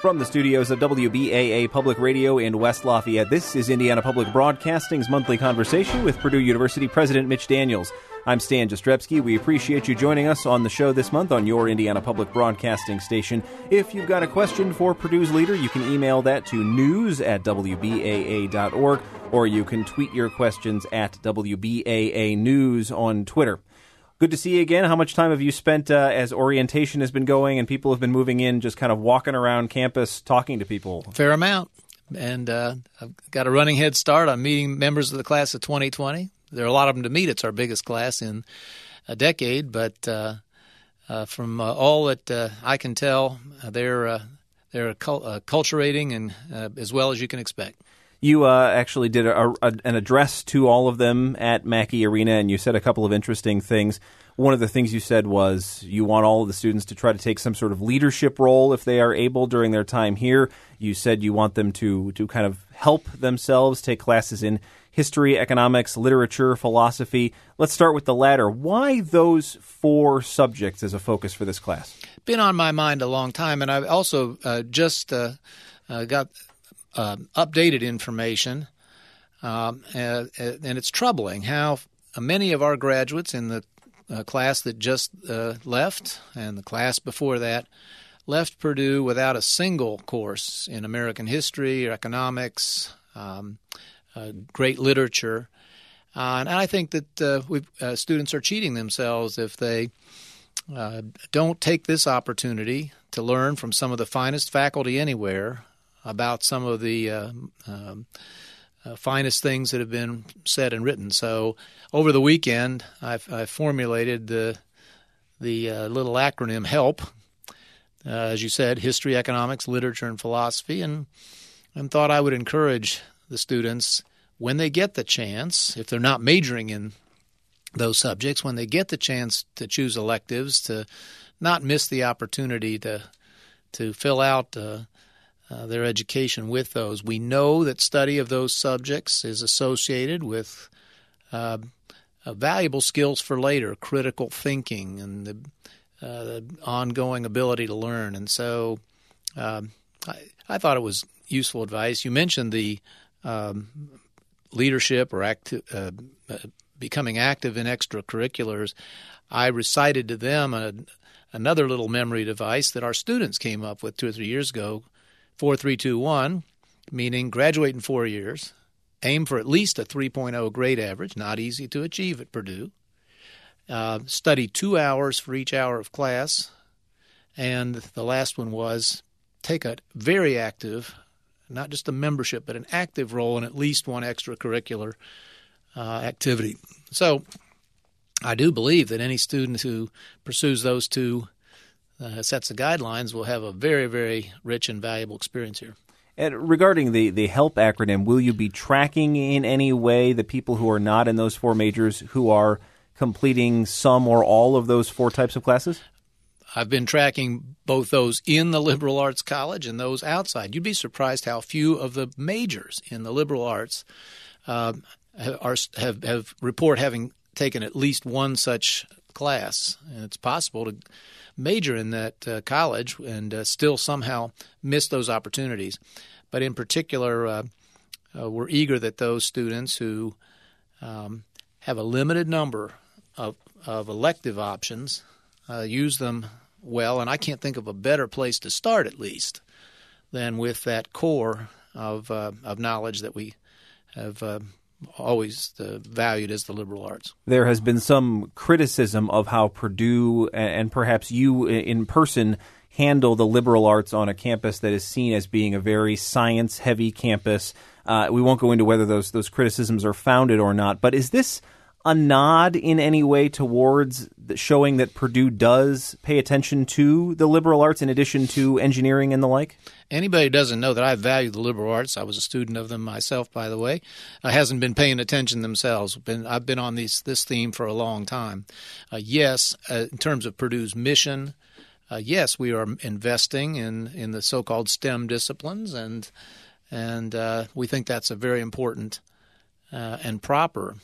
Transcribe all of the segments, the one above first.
From the studios of WBAA Public Radio in West Lafayette, this is Indiana Public Broadcasting's Monthly Conversation with Purdue University President Mitch Daniels. I'm Stan Jastrzebski. We appreciate you joining us on the show this month on your Indiana Public Broadcasting station. If you've got a question for Purdue's leader, you can email that to news@wbaa.org, or you can tweet your questions at WBAA News on Twitter. Good to see you again. How much time have you spent as orientation has been going and people have been moving in, just kind of walking around campus, talking to people? Fair amount. And I've got a running head start on meeting members of the class of 2020. There are a lot of them to meet. It's our biggest class in a decade. But from all that I can tell, they're acculturating and as well as you can expect. You actually did an address to all of them at Mackey Arena, and you said a couple of interesting things. One of the things you said was you want all of the students to try to take some sort of leadership role if they are able during their time here. You said you want them to kind of help themselves, take classes in history, economics, literature, philosophy. Let's start with the latter. Why those four subjects as a focus for this class? Been on my mind a long time, and I've also just got updated information, and it's troubling how many of our graduates in the class that just left and the class before that left Purdue without a single course in American history or economics, great literature. And I think that students are cheating themselves if they don't take this opportunity to learn from some of the finest faculty anywhere about some of the finest things that have been said and written. So over the weekend, I formulated the little acronym HELP, as you said, history, economics, literature, and philosophy, and thought I would encourage the students when they get the chance, if they're not majoring in those subjects, when they get the chance to choose electives, to not miss the opportunity to fill out their education with those. We know that study of those subjects is associated with valuable skills for later, critical thinking and the ongoing ability to learn. And so I thought it was useful advice. You mentioned the leadership or becoming active in extracurriculars. I recited to them another little memory device that our students came up with 2 or 3 years ago, 4-3-2-1, meaning graduate in 4 years, aim for at least a 3.0 grade average, not easy to achieve at Purdue, study 2 hours for each hour of class, and the last one was take a very active, not just a membership, but an active role in at least one extracurricular activity. So I do believe that any student who pursues those two sets of guidelines will have a very, very rich and valuable experience here. And regarding the HELP acronym, will you be tracking in any way the people who are not in those four majors who are completing some or all of those four types of classes? I've been tracking both those in the liberal arts college and those outside. You'd be surprised how few of the majors in the liberal arts have report having taken at least one such class. And it's possible to major in that college and still somehow miss those opportunities. But in particular, we're eager that those students who have a limited number of elective options use them well. And I can't think of a better place to start, at least, than with that core of knowledge that we have always valued as the liberal arts. There has been some criticism of how Purdue and perhaps you in person handle the liberal arts on a campus that is seen as being a very science-heavy campus. We won't go into whether those criticisms are founded or not, but is this a nod in any way towards showing that Purdue does pay attention to the liberal arts in addition to engineering and the like? Anybody who doesn't know that I value the liberal arts, I was a student of them myself, by the way, hasn't been paying attention themselves. I've been on this theme for a long time. Yes, in terms of Purdue's mission, yes, we are investing in the so-called STEM disciplines, and we think that's a very important and proper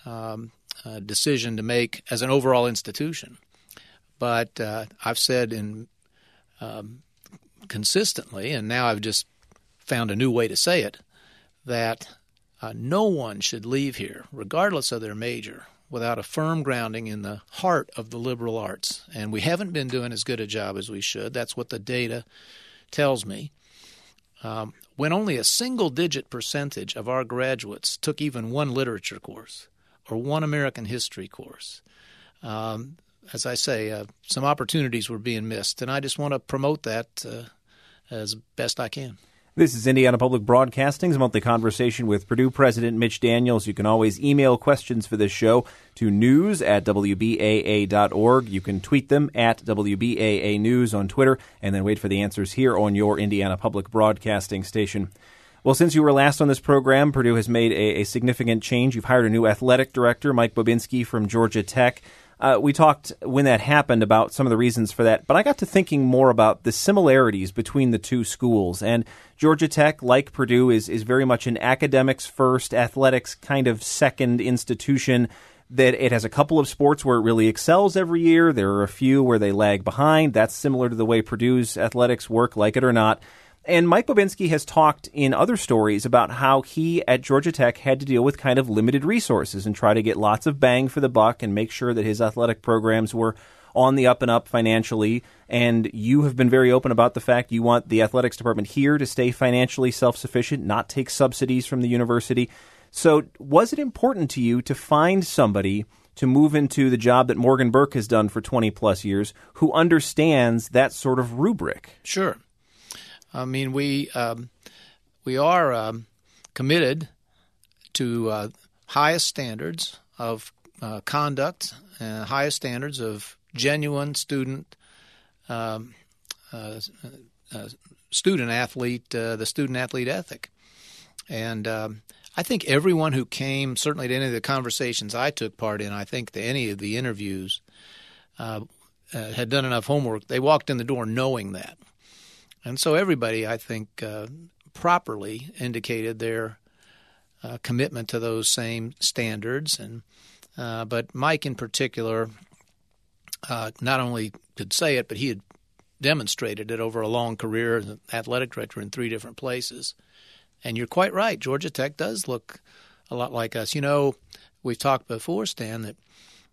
decision to make as an overall institution. But I've said in consistently, and now I've just found a new way to say it, that no one should leave here, regardless of their major, without a firm grounding in the heart of the liberal arts. And we haven't been doing as good a job as we should. That's what the data tells me. When only a single-digit percentage of our graduates took even one literature course or one American history course, as I say, some opportunities were being missed, and I just want to promote that as best I can. This is Indiana Public Broadcasting's monthly conversation with Purdue President Mitch Daniels. You can always email questions for this show to news@wbaa.org. You can tweet them at WBAA News on Twitter, and then wait for the answers here on your Indiana Public Broadcasting station. Well, since you were last on this program, Purdue has made a significant change. You've hired a new athletic director, Mike Bobinski from Georgia Tech. We talked when that happened about some of the reasons for that, but I got to thinking more about the similarities between the two schools. And Georgia Tech, like Purdue, is very much an academics first, athletics kind of second institution. That it has a couple of sports where it really excels every year. There are a few where they lag behind. That's similar to the way Purdue's athletics work, like it or not. And Mike Bobinski has talked in other stories about how he at Georgia Tech had to deal with kind of limited resources and try to get lots of bang for the buck and make sure that his athletic programs were on the up and up financially. And you have been very open about the fact you want the athletics department here to stay financially self-sufficient, not take subsidies from the university. So was it important to you to find somebody to move into the job that Morgan Burke has done for 20 plus years who understands that sort of rubric? Sure. I mean, we are committed to highest standards of conduct, highest standards of genuine student athlete, the student athlete ethic, and I think everyone who came, certainly to any of the conversations I took part in, I think to any of the interviews, had done enough homework. They walked in the door knowing that. And so everybody, I think, properly indicated their commitment to those same standards. And but Mike in particular not only could say it, but he had demonstrated it over a long career as an athletic director in 3 different places. And you're quite right. Georgia Tech does look a lot like us. You know, we've talked before, Stan, that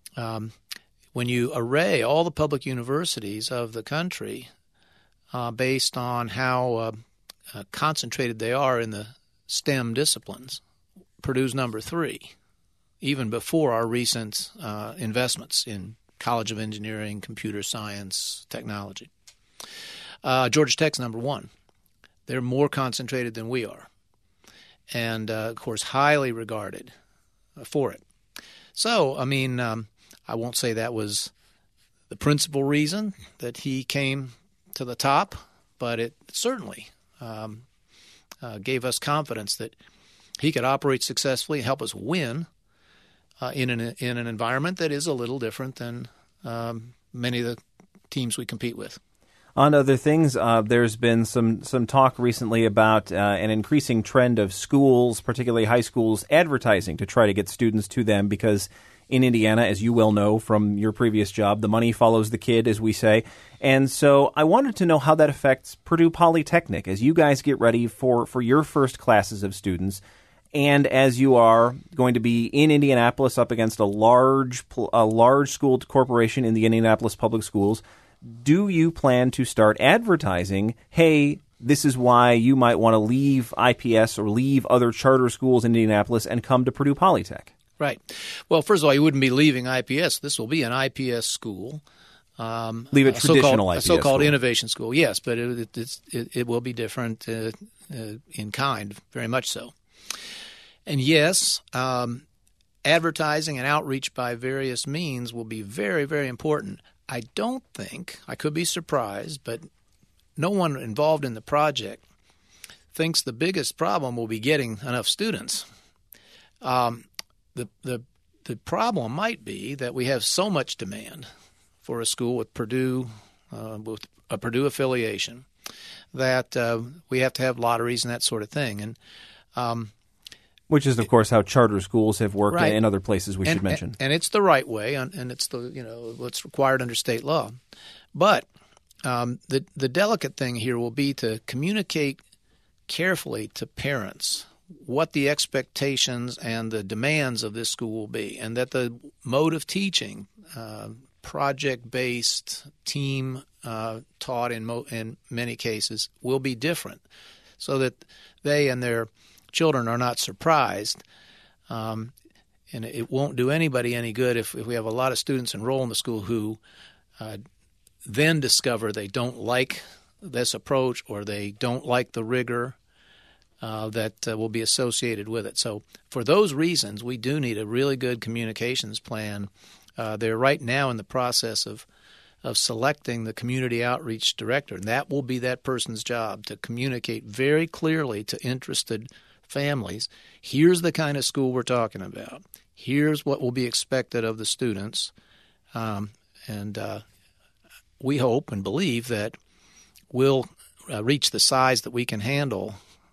when you array all the public universities of the country based on how concentrated they are in the STEM disciplines, Purdue's number 3, even before our recent investments in College of Engineering, computer science, technology. Georgia Tech's number 1. They're more concentrated than we are, and, of course, highly regarded for it. So, I mean, I won't say that was the principal reason that he came to the top, but it certainly gave us confidence that he could operate successfully and help us win in an environment that is a little different than many of the teams we compete with. On other things, there's been some talk recently about an increasing trend of schools, particularly high schools, advertising to try to get students to them because in Indiana, as you well know from your previous job, the money follows the kid, as we say. And so I wanted to know how that affects Purdue Polytechnic as you guys get ready for your first classes of students and as you are going to be in Indianapolis up against a large school corporation in the Indianapolis Public Schools. Do you plan to start advertising, hey, this is why you might want to leave IPS or leave other charter schools in Indianapolis and come to Purdue Polytech? Right. Well, first of all, you wouldn't be leaving IPS. This will be an IPS school. Leave a traditional IPS so-called school. Innovation School, yes, but it will be different in kind, very much so. And yes, advertising and outreach by various means will be very, very important. I don't think, I could be surprised, but no one involved in the project thinks the biggest problem will be getting enough students. The problem might be that we have so much demand for a school with Purdue, with a Purdue affiliation, that we have to have lotteries and that sort of thing. And which is, of course, how charter schools have worked right. in other places we should mention. And it's the right way, and it's what's required under state law. But the delicate thing here will be to communicate carefully to parents what the expectations and the demands of this school will be, and that the mode of teaching, project-based, team taught in many cases, will be different, so that they and their children are not surprised. And it won't do anybody any good if we have a lot of students enroll in the school who then discover they don't like this approach or they don't like the rigor that will be associated with it. So for those reasons, we do need a really good communications plan. They're right now in the process of selecting the community outreach director, and that will be that person's job to communicate very clearly to interested families. Here's the kind of school we're talking about. Here's what will be expected of the students. And we hope and believe that we'll reach the size that we can handle.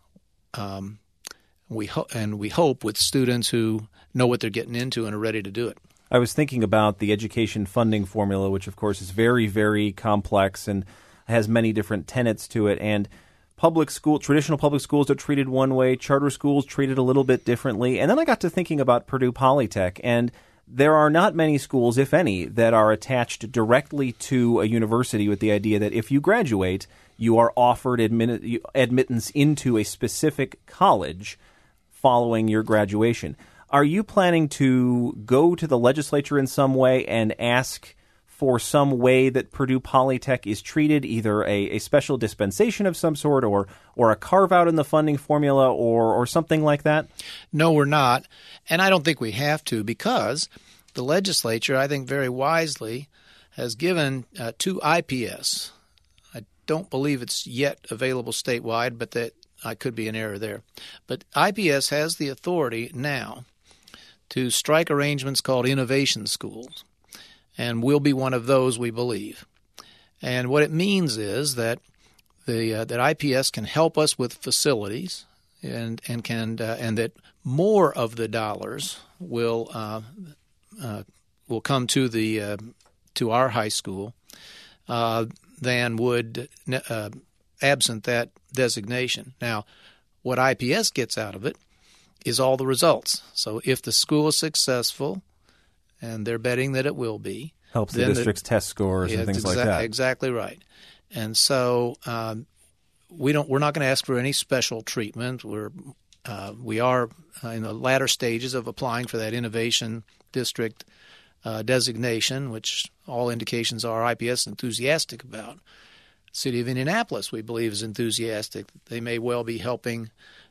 We hope with students who know what they're getting into and are ready to do it. I was thinking about the education funding formula, which of course is very, very complex and has many different tenets to it. And traditional public schools are treated one way, charter schools treated a little bit differently. And then I got to thinking about Purdue Polytech, and there are not many schools, if any, that are attached directly to a university with the idea that if you graduate, you are offered admittance into a specific college following your graduation. Are you planning to go to the legislature in some way and ask for some way that Purdue Polytech is treated, either a special dispensation of some sort or a carve-out in the funding formula or something like that? No, we're not. And I don't think we have to, because the legislature, I think very wisely, has given to IPS. I don't believe it's yet available statewide, but that I could be an error there. But IPS has the authority now to strike arrangements called innovation schools, and we'll be one of those, we believe. And what it means is that that IPS can help us with facilities, and that more of the dollars will come to our high school than would absent that designation. Now, what IPS gets out of it is all the results. So if the school is successful, and they're betting that it will be, helps the district's test scores and things like that. Exactly right. And so we're not going to ask for any special treatment. We are in the latter stages of applying for that innovation district designation, which all indications are IPS is enthusiastic about. The city of Indianapolis, we believe, is enthusiastic. They may well be helping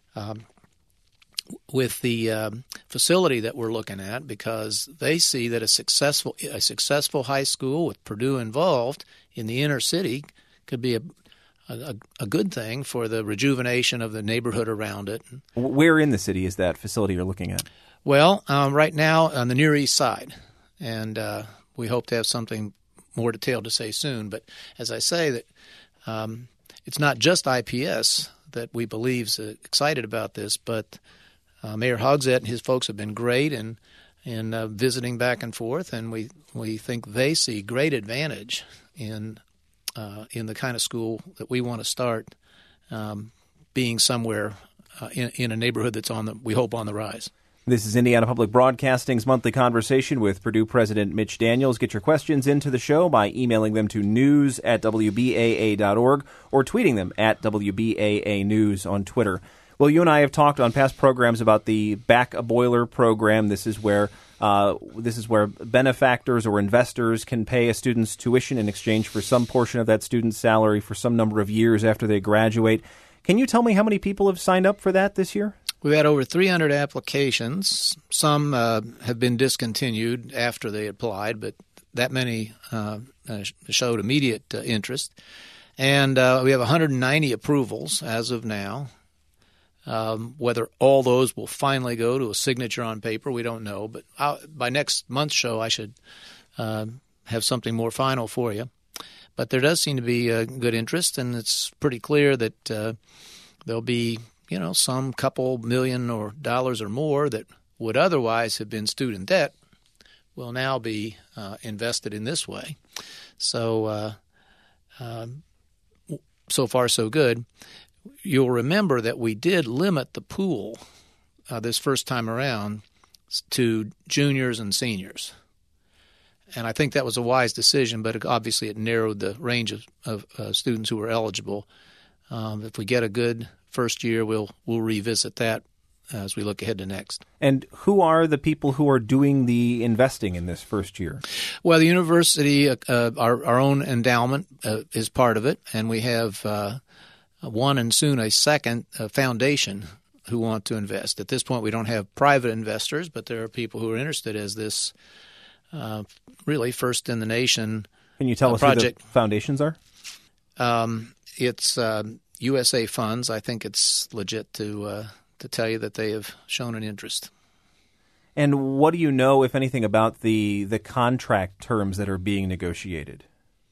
with the facility that we're looking at, because they see that a successful high school with Purdue involved in the inner city could be a good thing for the rejuvenation of the neighborhood around it. Where in the city is that facility you're looking at? Well, right now on the Near East Side, and we hope to have something more detailed to say soon. But as I say, that it's not just IPS that we believe is excited about this, but Mayor Hogsett and his folks have been great in visiting back and forth, and we think they see great advantage in the kind of school that we want to start being somewhere in a neighborhood that's we hope on the rise. This is Indiana Public Broadcasting's Monthly Conversation with Purdue President Mitch Daniels. Get your questions into the show by emailing them to news@wbaa.org or tweeting them at WBAA News on Twitter. Well, you and I have talked on past programs about the Back a Boiler program. This is where benefactors or investors can pay a student's tuition in exchange for some portion of that student's salary for some number of years after they graduate. Can you tell me how many people have signed up for that this year? We've had over 300 applications. Some have been discontinued after they applied, but that many showed immediate interest. And we have 190 approvals as of now. Whether all those will finally go to a signature on paper, we don't know. But by next month's show, I should have something more final for you. But there does seem to be good interest, and it's pretty clear that there'll be some couple million dollars or more that would otherwise have been student debt will now be invested in this way. So So far, so good. You'll remember that we did limit the pool this first time around to juniors and seniors. And I think that was a wise decision, but obviously it narrowed the range of students who were eligible. If we get a good first year, we'll revisit that as we look ahead to next. And who are the people who are doing the investing in this first year? Well, the university, our own endowment is part of it, and we have one and soon a second foundation who want to invest. At this point, we don't have private investors, but there are people who are interested as this really first in the nation Can you tell us project. Who the foundations are? It's USA Funds. I think it's legit to tell you that they have shown an interest. And what do you know, if anything, about the contract terms that are being negotiated?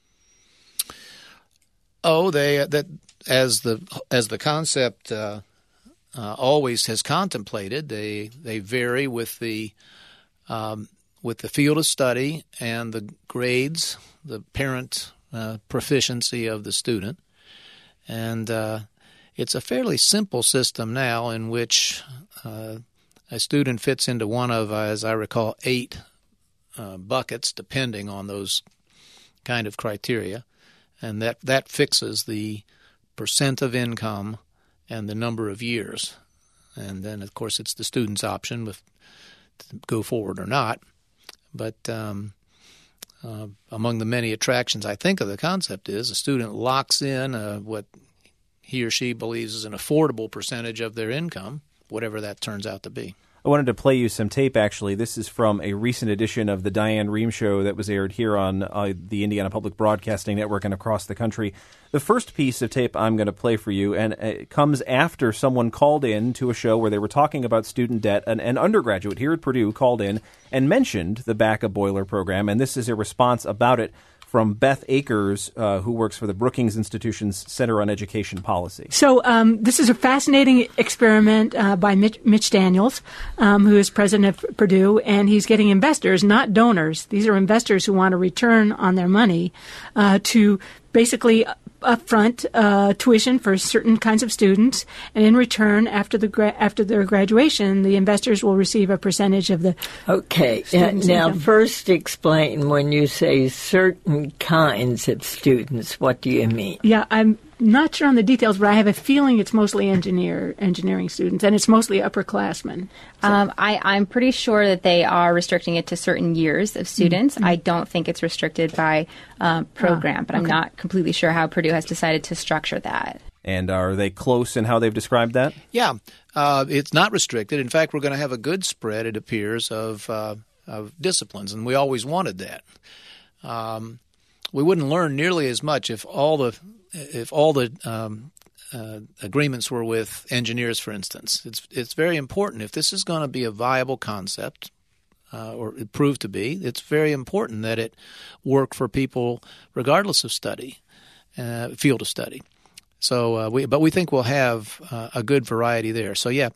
Oh, that as the concept always has contemplated, they vary with the field of study and the grades, the parent proficiency of the student, and it's a fairly simple system now in which a student fits into one of, as I recall, 8 buckets, depending on those kind of criteria, and that fixes the percent of income and the number of years. And then, of course, it's the student's option to go forward or not. But among the many attractions, I think, of the concept is a student locks in what he or she believes is an affordable percentage of their income, whatever that turns out to be. I wanted to play you some tape, actually. This is from a recent edition of the Diane Rehm Show that was aired here on the Indiana Public Broadcasting Network and across the country. The first piece of tape I'm going to play for you, and it comes after someone called in to a show where they were talking about student debt. An undergraduate here at Purdue called in and mentioned the BACA boiler program, and this is a response about it from Beth Akers, who works for the Brookings Institution's Center on Education Policy. So this is a fascinating experiment by Mitch Daniels, who is president of Purdue, and he's getting investors, not donors. These are investors who want a return on their money to basically upfront tuition for certain kinds of students, and in return, after their graduation, the investors will receive a percentage of the students' now income. First explain, when you say certain kinds of students, what do you mean? Yeah, I'm not sure on the details, but I have a feeling it's mostly engineering students, and it's mostly upperclassmen. I'm pretty sure that they are restricting it to certain years of students. Mm-hmm. I don't think it's restricted by program, but I'm not completely sure how Purdue has decided to structure that. And are they close in how they've described that? Yeah, it's not restricted. In fact, we're going to have a good spread, it appears, of disciplines, and we always wanted that. We wouldn't learn nearly as much if all the agreements were with engineers, for instance. It's very important. If this is going to be a viable concept, or it proved to be, it's very important that it work for people regardless of study, field of study. So, but we think we'll have a good variety there. So, yeah,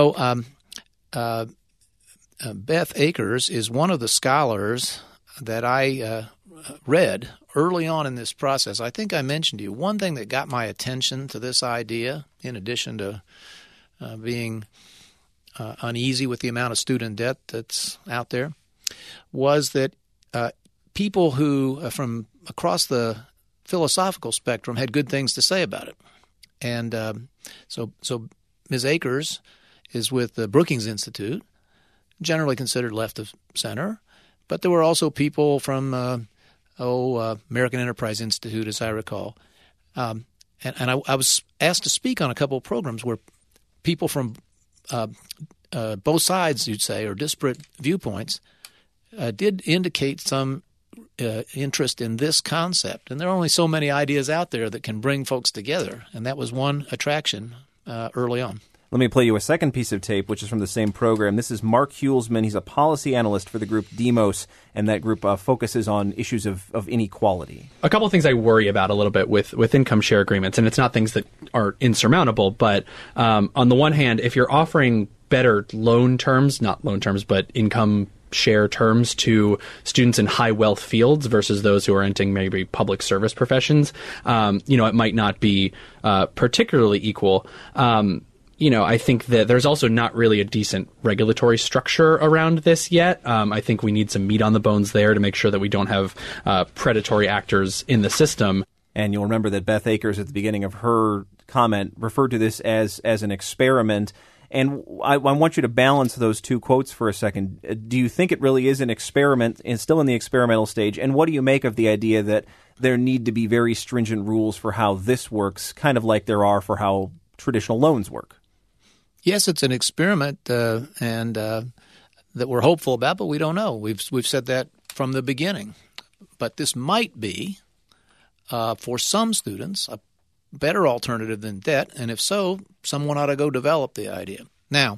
Beth Akers is one of the scholars that I read early on in this process. I think I mentioned to you one thing that got my attention to this idea, in addition to being uneasy with the amount of student debt that's out there, was that people who from across the philosophical spectrum had good things to say about it. And so Ms. Akers is with the Brookings Institute, generally considered left of center, but there were also people from American Enterprise Institute, as I recall. And I was asked to speak on a couple of programs where people from both sides, you'd say, or disparate viewpoints, did indicate some interest in this concept. And there are only so many ideas out there that can bring folks together, and that was one attraction early on. Let me play you a second piece of tape, which is from the same program. This is Mark Hulsman. He's a policy analyst for the group Demos, and that group focuses on issues of inequality. A couple of things I worry about a little bit with income share agreements, and it's not things that are insurmountable, but on the one hand, if you're offering better loan terms, not loan terms, but income share terms to students in high wealth fields versus those who are entering maybe public service professions, it might not be particularly equal. I think that there's also not really a decent regulatory structure around this yet. I think we need some meat on the bones there to make sure that we don't have predatory actors in the system. And you'll remember that Beth Akers, at the beginning of her comment, referred to this as an experiment. And I want you to balance those two quotes for a second. Do you think it really is an experiment and still in the experimental stage? And what do you make of the idea that there need to be very stringent rules for how this works, kind of like there are for how traditional loans work? Yes, it's an experiment, and that we're hopeful about, but we don't know. We've said that from the beginning. But this might be, for some students, a better alternative than debt, and if so, someone ought to go develop the idea. Now,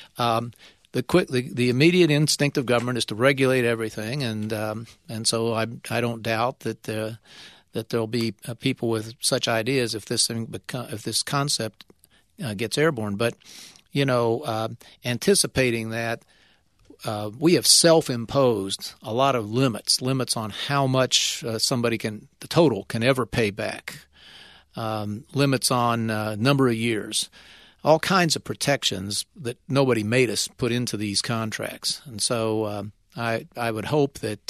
the immediate instinct of government is to regulate everything, and so I don't doubt that there'll be people with such ideas if this concept gets airborne. But anticipating that, we have self-imposed a lot of limits on how much the total can ever pay back, limits on number of years, all kinds of protections that nobody made us put into these contracts. And so I would hope that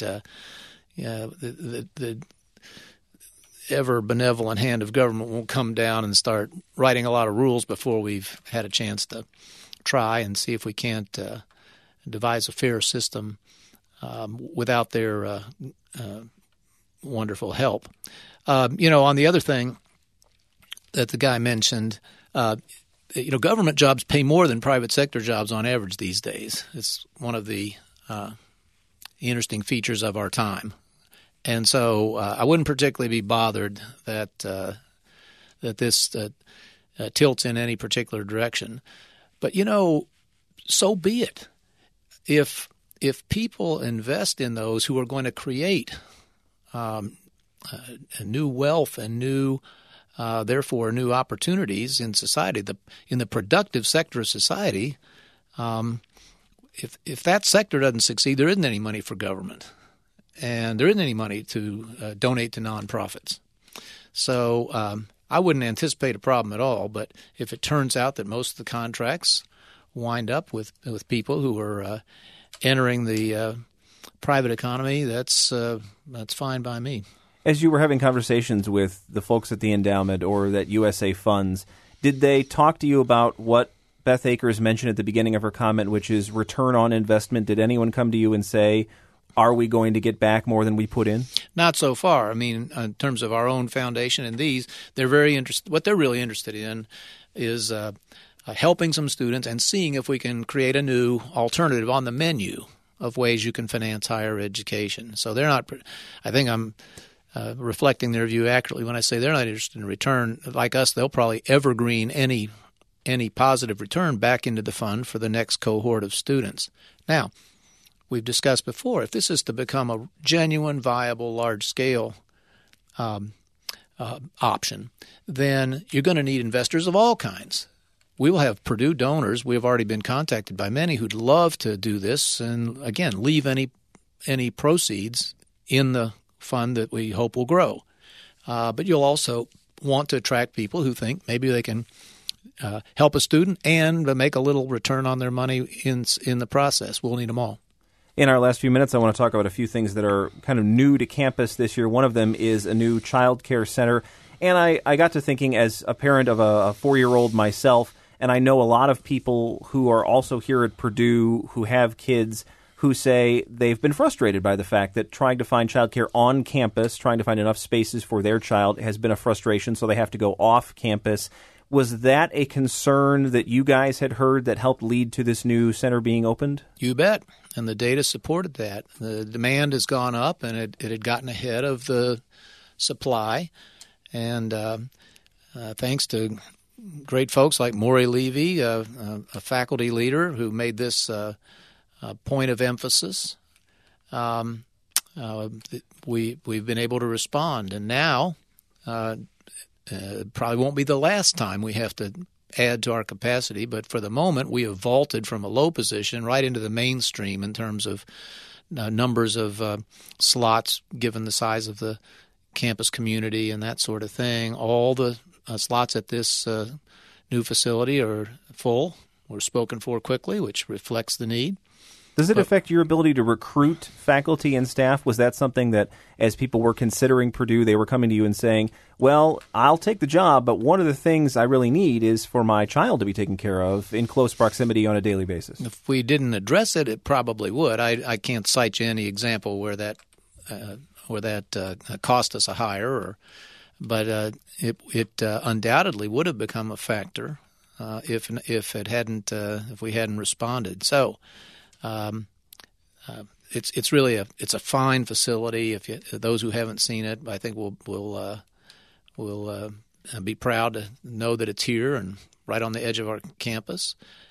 the ever benevolent hand of government won't come down and start writing a lot of rules before we've had a chance to try and see if we can't devise a fair system without their wonderful help. On the other thing that the guy mentioned, government jobs pay more than private sector jobs on average these days. It's one of the interesting features of our time. And so I wouldn't particularly be bothered that this tilts in any particular direction. But, so be it. If people invest in those who are going to create a new wealth and therefore new opportunities in society, in the productive sector of society, if that sector doesn't succeed, there isn't any money for government. And there isn't any money to donate to nonprofits. So I wouldn't anticipate a problem at all. But if it turns out that most of the contracts wind up with people who are entering the private economy, that's fine by me. As you were having conversations with the folks at the endowment or that USA Funds, did they talk to you about what Beth Akers mentioned at the beginning of her comment, which is return on investment? Did anyone come to you and say, are we going to get back more than we put in? Not so far. I mean, in terms of our own foundation and these, they're very interested. What they're really interested in is helping some students and seeing if we can create a new alternative on the menu of ways you can finance higher education. So they're not – I think I'm reflecting their view accurately when I say they're not interested in return. Like us, they'll probably evergreen any positive return back into the fund for the next cohort of students. Now, we've discussed before, if this is to become a genuine, viable, large-scale option, then you're going to need investors of all kinds. We will have Purdue donors. We have already been contacted by many who'd love to do this and, again, leave any proceeds in the fund that we hope will grow. But you'll also want to attract people who think maybe they can help a student and make a little return on their money in the process. We'll need them all. In our last few minutes, I want to talk about a few things that are kind of new to campus this year. One of them is a new child care center. And I got to thinking, as a parent of a 4-year-old myself, and I know a lot of people who are also here at Purdue who have kids who say they've been frustrated by the fact that trying to find childcare on campus, trying to find enough spaces for their child has been a frustration, so they have to go off campus. Was that a concern that you guys had heard that helped lead to this new center being opened? You bet. And the data supported that. The demand has gone up, and it had gotten ahead of the supply. And thanks to great folks like Maury Levy, a faculty leader who made this a point of emphasis, we've been able to respond. And now probably won't be the last time we have to add to our capacity. But for the moment, we have vaulted from a low position right into the mainstream in terms of numbers of slots given the size of the campus community and that sort of thing. All the slots at this new facility are full. We're spoken for quickly, which reflects the need. Does it affect your ability to recruit faculty and staff? Was that something that, as people were considering Purdue, they were coming to you and saying, well, I'll take the job, but one of the things I really need is for my child to be taken care of in close proximity on a daily basis? If we didn't address it, it probably would. I can't cite you any example where that cost us a hire, but it undoubtedly would have become a factor if we hadn't responded. So. It's really a fine facility. Those who haven't seen it, I think will be proud to know that it's here and right on the edge of our campus.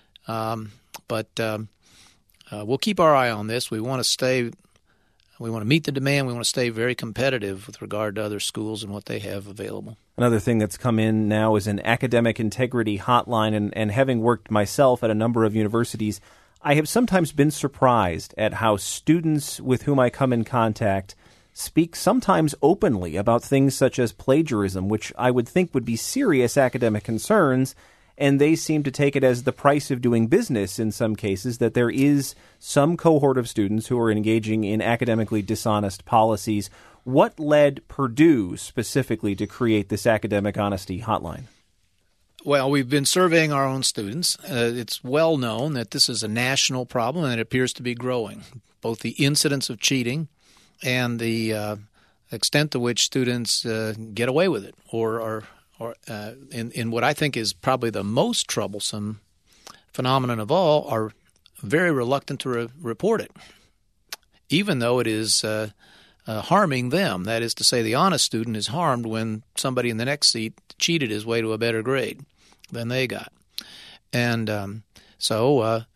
But we'll keep our eye on this. We want to meet the demand. We want to stay very competitive with regard to other schools and what they have available. Another thing that's come in now is an academic integrity hotline, and having worked myself at a number of universities, I have sometimes been surprised at how students with whom I come in contact speak sometimes openly about things such as plagiarism, which I would think would be serious academic concerns, and they seem to take it as the price of doing business in some cases, that there is some cohort of students who are engaging in academically dishonest policies. What led Purdue specifically to create this academic honesty hotline? Well, we've been surveying our own students. It's well known that this is a national problem, and it appears to be growing, both the incidence of cheating and the extent to which students get away with it, or in what I think is probably the most troublesome phenomenon of all, are very reluctant to report it, even though it is harming them. That is to say, the honest student is harmed when somebody in the next seat cheated his way to a better grade than they got. And so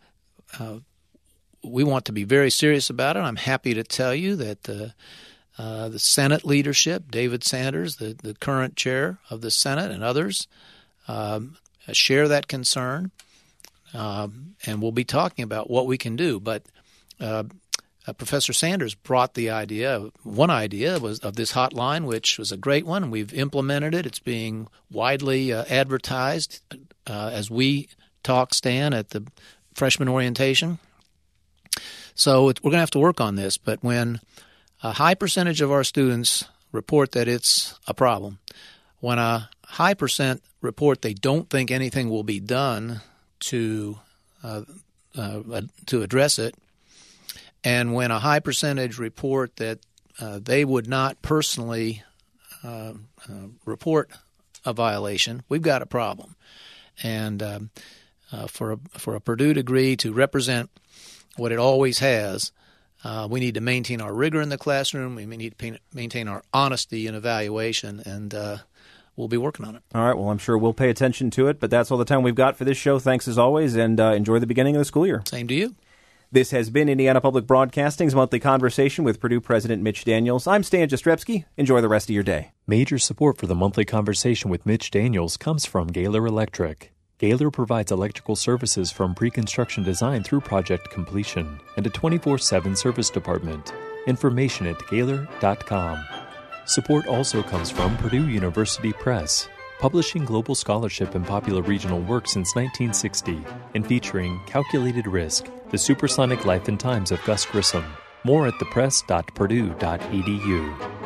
we want to be very serious about it. I'm happy to tell you that the Senate leadership, David Sanders, the current chair of the Senate, and others share that concern, and we'll be talking about what we can do. But Professor Sanders brought the idea. One idea was of this hotline, which was a great one, and we've implemented it. It's being widely advertised as we talk, Stan, at the freshman orientation. So we're going to have to work on this. But when a high percentage of our students report that it's a problem, when a high percent report they don't think anything will be done to address it, and when a high percentage report that they would not personally report a violation, we've got a problem. And for a Purdue degree to represent what it always has, we need to maintain our rigor in the classroom. We need to maintain our honesty in evaluation, and we'll be working on it. All right. Well, I'm sure we'll pay attention to it, but that's all the time we've got for this show. Thanks as always, and enjoy the beginning of the school year. Same to you. This has been Indiana Public Broadcasting's Monthly Conversation with Purdue President Mitch Daniels. I'm Stan Jastrzebski. Enjoy the rest of your day. Major support for the Monthly Conversation with Mitch Daniels comes from Gaylor Electric. Gaylor provides electrical services from pre-construction design through project completion and a 24/7 service department. Information at Gaylor.com. Support also comes from Purdue University Press, publishing global scholarship and popular regional work since 1960, and featuring Calculated Risk, The Supersonic Life and Times of Gus Grissom. More at thepress.purdue.edu.